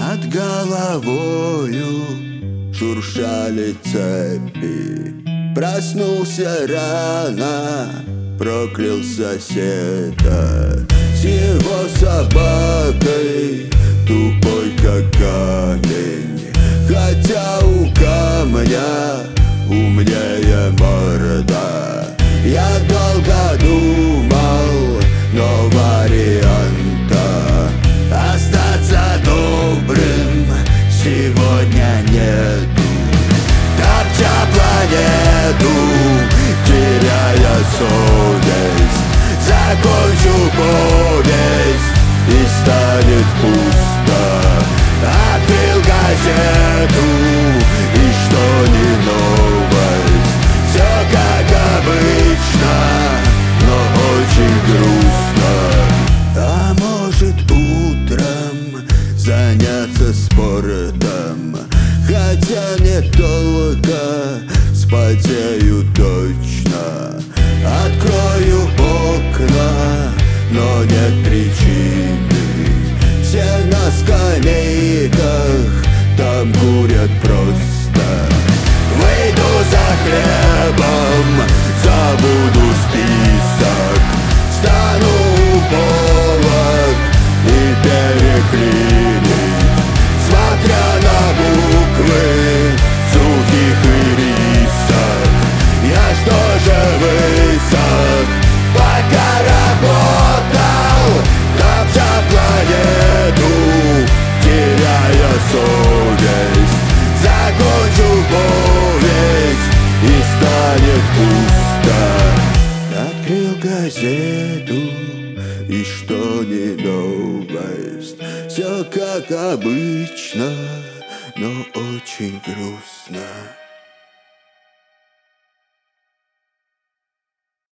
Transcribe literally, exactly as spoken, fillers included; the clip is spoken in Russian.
Над головою шуршали цепи. Проснулся рано, проклял соседа с его собакой, тупой как камень. Хотя у камня умнее морда. Я долго думал, но варианта остаться добрым сегодня нету. Топча планету, теряя совесть, закончу повесть и станет пусто. Открыл газету, и что не новость, все как обычно, но очень грустно. А может утром заняться спортом, хотя не только, вспотею точно. Открою окна, но нет причины. Все на скамейках, там курят просто. Выйду за хлебом, забуду список, стану у полок и переклинить, смотря на буквы сухих и рисок. Я что же высох, пока работал, топча планету, теряя совесть, закончу повесть и станет пусто. Открыл газету, и что не новость, все как обычно, но очень грустно.